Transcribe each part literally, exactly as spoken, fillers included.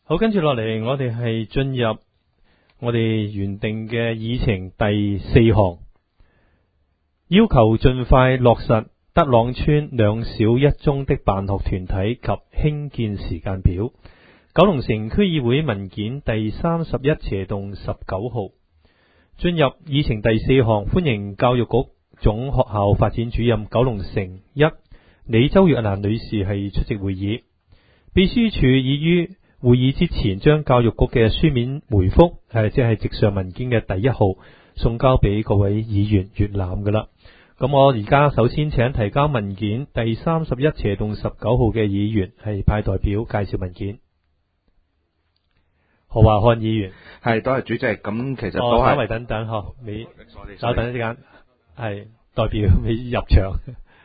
好，跟住落嚟，我哋係進入我哋原定嘅議程第四項，要求盡快落實德朗村兩小一中的辦學團體及興建時間表。九龍城區議會文件第三十一斜洞十九號。進入議程第四項，歡迎教育局總學校發展主任九龍城一李周若蘭女士係出席會議。秘書處已於會議之前將教育局嘅書面回覆，誒，即係直上文件嘅第一號送交俾各位議員閱覽噶啦。咁我而家首先請提交文件第三十一斜洞十九號嘅議員係派代表介紹文件。何華漢議員， 係多謝主席。咁其實都係， 哦，稍微等等嗬，你稍等一時間，係代表你入場。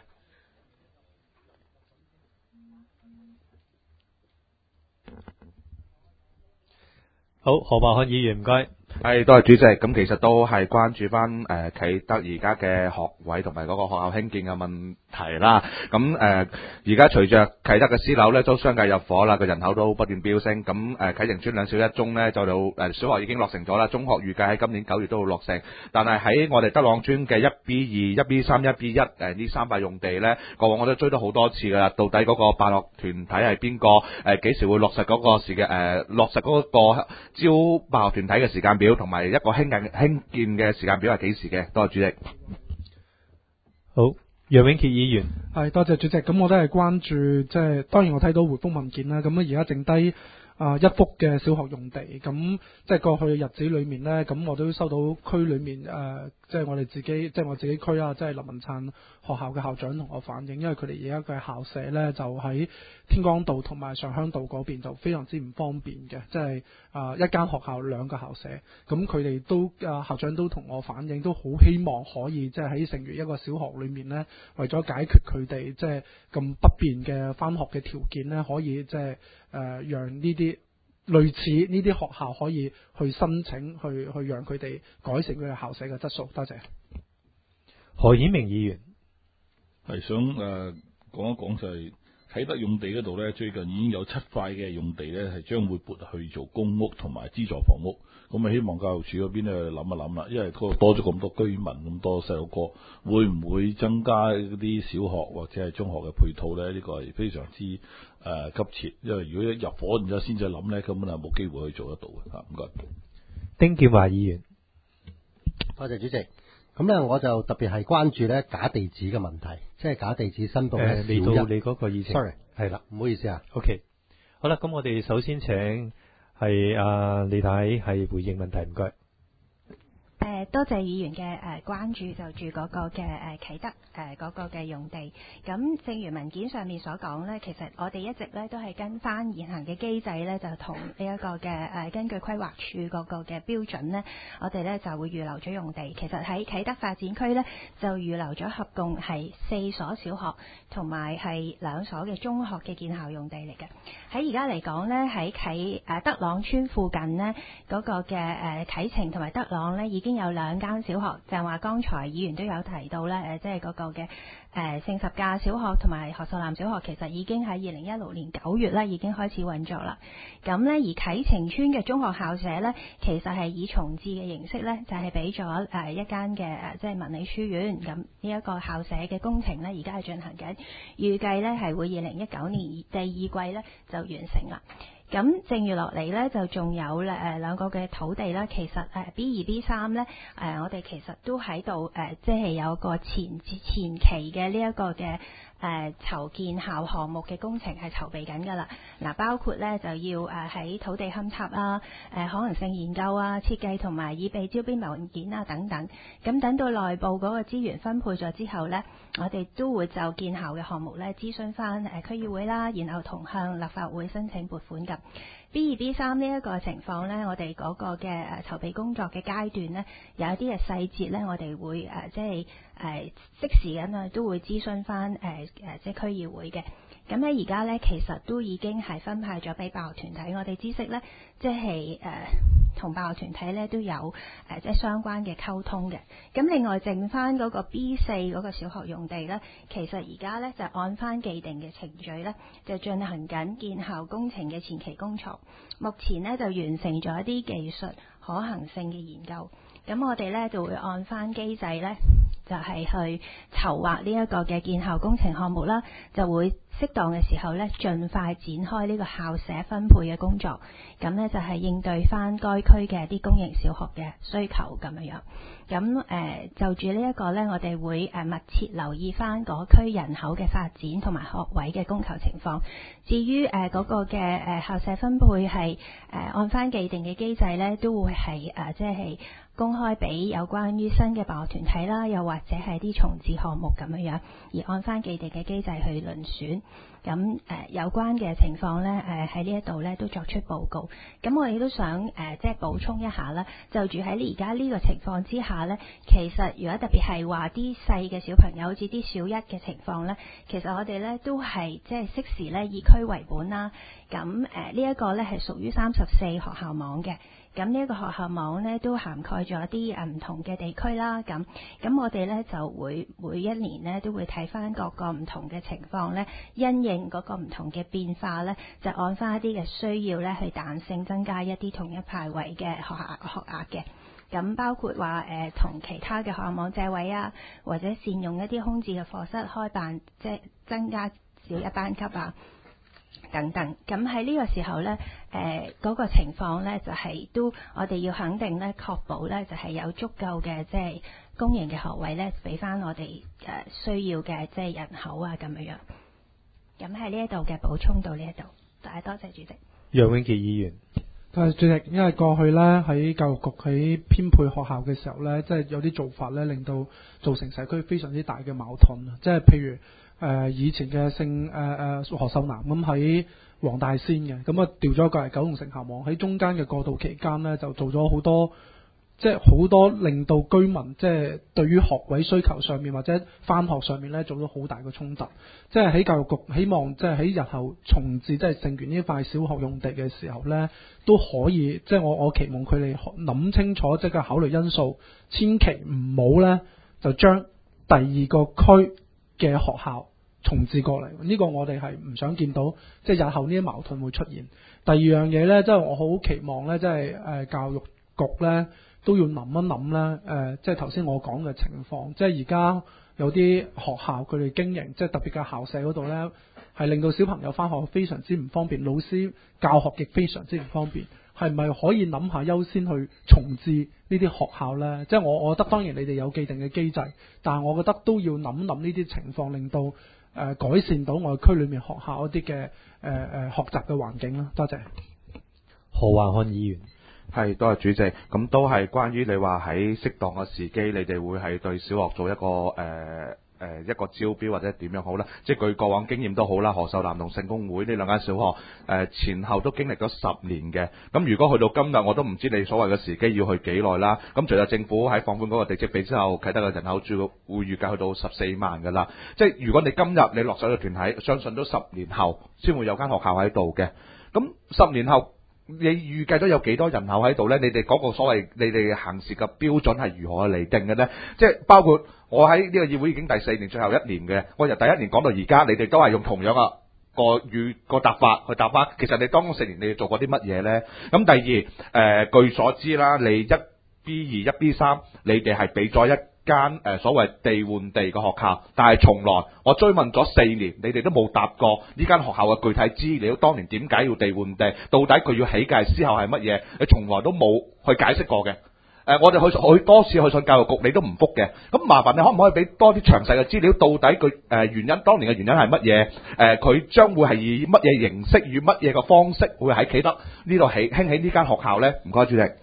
好，何華漢議員唔該。 係多謝主席。咁其實都係關注翻誒啟德而家嘅學位同埋嗰個學校興建嘅問題啦。咁誒而家隨着啟德嘅私樓咧都相繼入伙啦，個人口都不斷飆升。咁誒啟成村兩小一中咧就到誒小學已經落成咗啦，中學預計喺今年九月都會落成。但係喺我哋德朗村嘅一 B 二、一 B 三、一 B 一誒呢三塊用地咧，過往我都追咗好多次噶啦。到底嗰個辦學團體係邊個？誒幾時會落實嗰個時嘅誒落實嗰個招辦學團體嘅時間表？同埋一個興建興建嘅時間表係幾時嘅？多謝主席。 好，楊永傑議員。 係多謝主席。咁我都係關注，即係當然我睇到回覆文件啦。咁而家剩低啊一幅嘅小學用地。咁即係過去嘅日子裏面呢，咁我都收到區裏面誒，即係我哋自己，即係我自己區啊，即係林文燦學校嘅校長同我反映，因為佢哋而家嘅校舍呢，就喺天光道同埋上鄉道嗰邊，就非常之唔方便嘅，即係啊一間學校兩個校舍。咁佢哋都啊校長都同我反映，都好希望可以即係喺成餘一個小學裏面呢，為咗解決佢哋即係咁不便嘅返學嘅條件呢，可以即係誒讓呢啲類似呢啲學校可以去申請，去去讓佢哋改善佢哋校舍嘅質素。多謝。 何顯明議員係想誒、呃、講一講就係、是。啟德用地嗰度呢，最近已經有七塊嘅用地呢，係將會撥去做公屋同埋資助房屋。咁啊，希望教育署嗰邊呢諗一諗啦，因為嗰度多咗咁多居民，咁多細路哥，會唔會增加嗰啲小學或者係中學嘅配套呢？呢、這個係非常之誒、呃、急切，因為如果一入伙然之後先至諗呢，根本係冇機會去做得到嘅。嚇，唔該。 丁建華議員， 多謝主席。咁咧，我就特別係關注咧假地址嘅問題，即係假地址申報咧嚟到你嗰個議程。 sorry， 係啦， 唔好意思啊。 OK，好啦，咁我哋首先請係阿李太係回應問題，唔該。 誒多謝議員嘅誒關注，就住嗰個嘅誒啟德誒嗰個嘅用地。咁正如文件上面所講呢，其實我哋一直咧都係跟翻現行嘅機制咧，就同呢一個嘅誒根據規劃署嗰個嘅標準呢，我哋咧就會預留咗用地。其實喺啟德發展區呢，就預留咗合共係四所小學同埋係兩所嘅中學嘅建校用地嚟嘅。喺而家嚟講呢，喺啟誒德朗村附近呢，嗰個嘅誒啟晴同埋德朗呢，已經有兩間小學，就係話剛才議員都有提到咧，誒，即係嗰個嘅誒聖十架小學同埋何秀南小學，其實已經喺二零一六年九月咧已經開始運作啦。咁咧，而啟晴村嘅中學校舍咧，其實係以重置嘅形式咧，就係俾咗誒一間嘅誒即係文理書院。咁呢一個校舍嘅工程咧，而家係進行緊，預計咧係會二零一九年第二季咧就完成啦。咁剩餘落嚟咧，就仲有誒兩個嘅土地啦。其實誒 B 二 B 三咧，誒我哋其實都喺度誒，即係有個前前期嘅呢一個嘅誒籌建校項目嘅工程係籌備緊㗎啦。嗱，包括咧就要誒喺土地勘測啊、誒可能性研究啊、設計同埋已備招標文件啊等等。咁等到內部嗰個資源分配咗之後咧，我哋都會就建校嘅項目咧諮詢翻誒區議會啦，然後同向立法會申請撥款㗎。B 二 B 三呢一個情況呢，我哋嗰個嘅誒籌備工作嘅階段呢，有一啲嘅細節呢，我哋會誒即係誒適時咁啊，都會諮詢翻誒即係區議會嘅。咁咧而家咧其實都已經係分派咗俾辦學團體，我哋知識咧即係誒同辦學團體咧都有誒、呃、即係相關嘅溝通嘅。咁另外剩翻嗰個 B 四嗰個小學用地咧，其實而家咧就按翻既定嘅程序咧，就進行緊建校工程嘅前期工作。目前咧就完成咗一啲技術可行性嘅研究。咁我哋咧就會按翻機制咧，就係、是、去籌劃呢一個嘅建校工程項目啦，就會適當嘅時候咧，盡快展開呢個校舍分配嘅工作。咁咧就係、是、應對翻該區嘅啲公營小學嘅需求咁樣樣。咁誒、呃、就住呢一個咧，我哋會誒密切留意翻嗰區人口嘅發展同埋學位嘅供求情況。至於誒嗰、呃那個嘅誒、呃、校舍分配係誒、呃、按翻既定嘅機制咧，都會係誒即係公開俾有關於新嘅辦學團體啦，又或者係啲重置項目咁樣樣，而按翻既定嘅機制去遴選。咁誒、呃、有關嘅情況咧，誒喺呢一度咧都作出報告。咁我亦都想誒、呃、即係補充一下啦，就住喺而家呢個情況之下咧，其實如果特別係話啲細嘅小朋友，好似啲小一嘅情況咧，其實我哋咧都係即係適時咧以區為本啦。咁誒、呃這個、呢一個咧係屬於三十四學校網嘅。咁呢一個學校網咧都涵蓋咗啲誒唔同嘅地區啦，咁咁我哋咧就會每一年咧都會睇翻各個唔同嘅情況咧，因應嗰個唔同嘅變化咧，就按翻一啲嘅需要咧去彈性增加一啲同一派位嘅學額學額嘅。咁包括話誒同其他嘅學校網借位啊，或者善用一啲空置嘅課室開辦，即係增加小一班級啊。等等，咁喺呢個時候呢，誒、呃、嗰、那個情況呢，就係、是、都我哋要肯定呢，確保呢就係、是、有足夠嘅即係公營嘅學位呢，俾翻我哋誒、呃、需要嘅即係人口啊咁樣樣。咁喺呢一度嘅補充到呢一度，大家多謝主席。 楊永傑議員， 但係主席，因為過去呢，喺教育局喺編配學校嘅時候呢，即係有啲做法呢，令到造成社區非常之大嘅矛盾，即係譬如。誒、呃、以前嘅聖誒誒何秀南咁喺黃大仙嘅，咁啊調咗過嚟九龍城校網，喺中間嘅過渡期間呢，就做咗好多，即係好多令到居民即係對於學位需求上面或者返學上面呢，做咗好大嘅衝突。即係喺教育局希望即係喺日後重置即係聖權呢塊小學用地嘅時候呢，都可以即係我我期望佢哋諗清楚即係個考慮因素，千祈唔好呢，就將第二個區嘅學校重置過嚟，呢、這個我哋係唔想見到，即係日後呢啲矛盾會出現。第二樣嘢呢，即係我好期望呢，即係誒教育局呢都要諗一諗呢，誒、呃、即係頭先我講嘅情況，即係而家有啲學校佢哋經營，即係特別嘅校舍嗰度呢，係令到小朋友返學非常之唔方便，老師教學亦非常之唔方便。係咪可以諗下優先去重置呢啲學校呢？即係我我覺得當然你哋有既定嘅機制，但係我覺得都要諗諗呢啲情況，令到誒、呃、改善到我哋區裏面學校一啲嘅誒誒學習嘅環境啦。多謝。 何華漢議員， 係多謝主席。咁都係關於你話喺適當嘅時機，你哋會係對小學做一個誒。呃誒、呃、一個招標或者點樣好啦，即係據過往經驗都好啦。何秀南同聖公會呢兩間小學誒、呃、前後都經歷咗十年嘅，咁如果去到今日，我都唔知你所謂嘅時機要去幾耐啦。咁隨着政府喺放寬嗰個地積比之後，啟德嘅人口主會預計去到十四萬㗎啦。即係如果你今日你落手嘅團體，相信都十年後先會有間學校喺度嘅。咁十年後你預計都有幾多人口喺度呢？你哋嗰個所謂你哋行事嘅標準係如何嚟定嘅呢？即係包括我喺呢個議會已經第四年，最後一年嘅，我由第一年講到而家，你哋都係用同樣嘅個語個答法去答翻。其實你當中四年你哋做過啲乜嘢呢？咁第二誒、呃，據所知啦，你一 B 二一 B 三，你哋係俾咗一間誒所謂地換地嘅學校，但係從來我追問咗四年，你哋都冇答過呢間學校嘅具體資料，當年點解要地換地，到底佢要起嘅時候係乜嘢，你從來都冇去解釋過嘅。誒、呃，我哋去去多次去信教育局，你都唔覆嘅。咁麻煩你可唔可以俾多啲詳細嘅資料，到底佢誒、呃、原因，當年嘅原因係乜嘢？誒、呃，佢將會係以乜嘢形式與乜嘢嘅方式會喺啟德呢度起興起呢間學校呢？唔該，主席。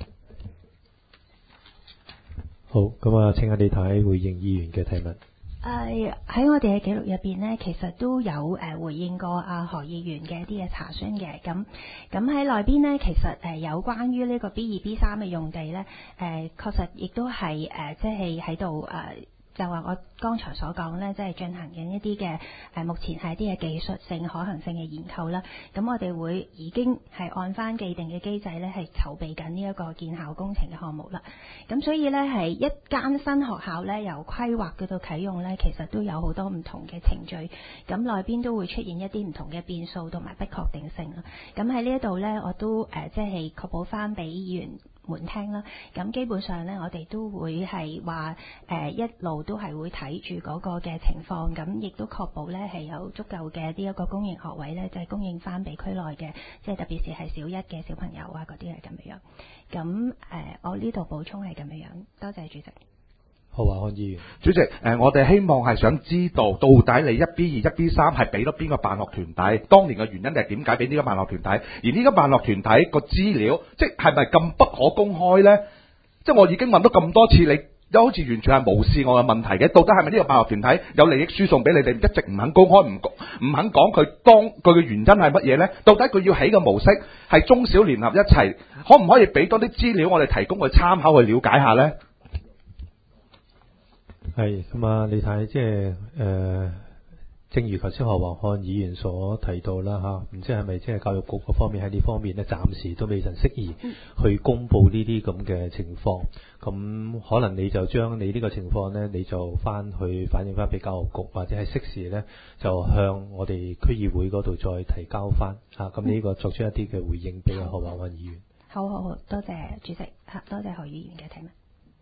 好，咁啊，請阿李太回應議員嘅提問。 誒喺我哋嘅記錄入邊呢，其實都有誒回應過阿何議員嘅一啲嘅查詢嘅。咁咁喺內邊呢，其實誒有關於呢個 B 二 B 三嘅用地呢，誒確實亦都係誒即係喺度誒就話我剛才所講咧，即係進行緊一啲嘅誒，目前係一啲嘅技術性可行性嘅研究啦。咁我哋會已經係按翻既定嘅機制咧，係籌備緊呢一個建校工程嘅項目啦。咁所以咧，係一間新學校咧，由規劃到到啟用咧，其實都有好多唔同嘅程序。咁內邊都會出現一啲唔同嘅變數同埋不確定性啦。咁喺呢一度咧，我都誒、呃、即係確保翻俾議員門聽啦。咁基本上咧，我哋都會係話誒一路都係會睇住嗰個嘅情況，咁亦都確保咧係有足夠嘅呢一個公營學位咧，就係、是、供應翻俾區內嘅，即係特別是係小一嘅小朋友啊嗰啲係咁樣。咁誒、呃，我呢度補充係咁樣。多謝主席。 何華漢議員， 主席，誒、呃，我哋希望係想知道到底你一 B 二、一 B 三係俾咗邊個辦學團體？當年嘅原因係點解俾呢個辦學團體？而呢個辦學團體個資料，即係咪咁不可公開呢？即係我已經問咗咁多次，你又好似完全係無視我嘅問題嘅。到底係咪呢個辦學團體有利益輸送俾你哋，一直唔肯公開，唔唔肯講佢當佢嘅原因係乜嘢呢？到底佢要起嘅模式係中小聯合一齊，可唔可以俾多啲資料我哋提供去參考去了解下呢？ 係咁啊！你睇即係誒，正如頭先何華漢議員所提到啦嚇，唔知係咪即係教育局嗰方面喺呢方面咧，暫時都未曾適宜去公佈呢啲咁嘅情況。咁可能你就將你呢個情況呢，你就翻去反映翻俾教育局，或者係適時呢，就向我哋區議會嗰度再提交翻嚇。咁呢個作出一啲嘅回應俾何華漢議員。 好好好，多謝主席嚇，多謝何議員嘅提問。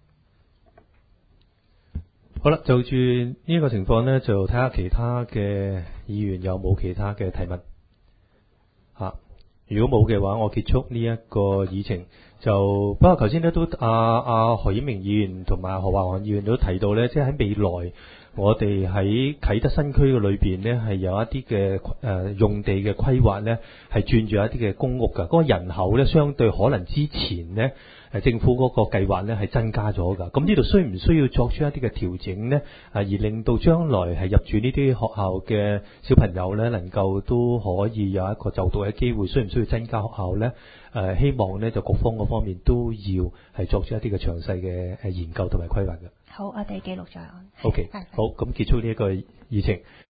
好啦，就住呢個情況呢，就睇下其他嘅議員有冇其他嘅提問吓。如果冇嘅話，我結束呢一個議程。就不過頭先咧都阿阿何英明議員同埋何華漢議員都提到呢，即係喺未來我哋喺啟德新區嘅裏邊呢，係有一啲嘅誒用地嘅規劃呢，係轉住一啲嘅公屋噶。嗰、那個人口呢，相對可能之前呢，誒政府嗰個計劃呢係增加咗噶。咁呢度需唔需要作出一啲嘅調整呢？而令到將來係入住呢啲學校嘅小朋友呢，能夠都可以有一個就讀嘅機會，需唔需要增加學校呢？誒、呃，希望呢就局方嗰方面都要係作出一啲嘅詳細嘅誒研究同埋規劃嘅。 好，我哋記錄在案。 OK，好，咁結束呢一個議程。